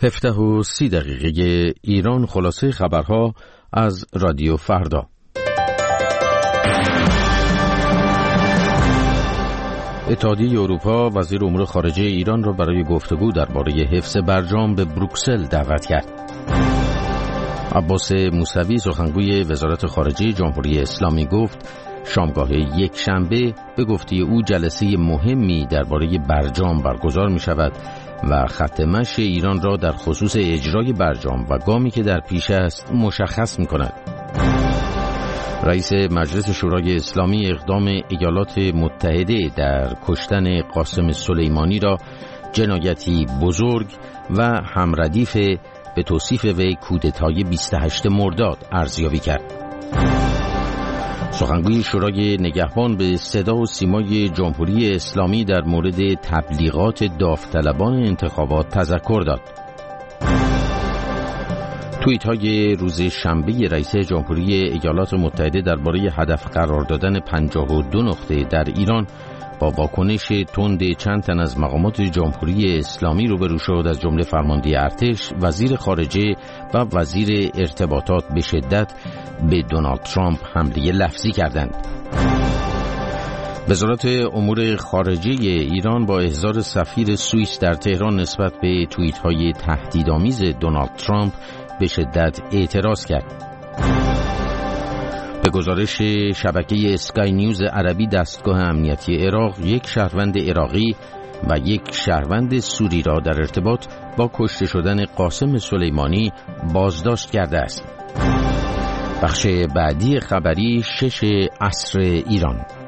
17:30 ایران. خلاصه خبرها از رادیو فردا. اتحادیه اروپا وزیر امور خارجه ایران را برای گفتگو درباره حفظ برجام به بروکسل دعوت کرد. عباس موسوی سخنگوی وزارت خارجه جمهوری اسلامی گفت شامگاه یک شنبه به گفته او جلسه مهمی درباره برجام برگزار می شود و خط مشی ایران را در خصوص اجرای برجام و گامی که در پیش است مشخص می کند. رئیس مجلس شورای اسلامی اقدام ایالات متحده در کشتن قاسم سلیمانی را جنایتی بزرگ و همردیف به توصیف وی کودتای 28 مرداد ارزیابی کرد. سخنگوی شورای نگهبان به صدا و سیمای جمهوری اسلامی در مورد تبلیغات داوطلبان انتخابات تذکر داد. توییت های روز شنبه رئیس جمهوری ایالات متحده درباره هدف قرار دادن 52 نقطه در ایران با واکنش تند چند تن از مقامات جمهوری اسلامی روبرو شد، از جمله فرمانده ارتش، وزیر خارجه و وزیر ارتباطات به شدت به دونالد ترامپ حمله لفظی کردند. وزارت امور خارجه ایران با احضار سفیر سوئیس در تهران نسبت به توییت‌های تهدیدآمیز دونالد ترامپ به شدت اعتراض کرد. به گزارش شبکه اسکای نیوز عربی، دستگاه امنیتی عراق یک شهروند عراقی و یک شهروند سوری را در ارتباط با کشته شدن قاسم سلیمانی بازداشت کرده است. بخش بعدی خبری 6 عصر ایران.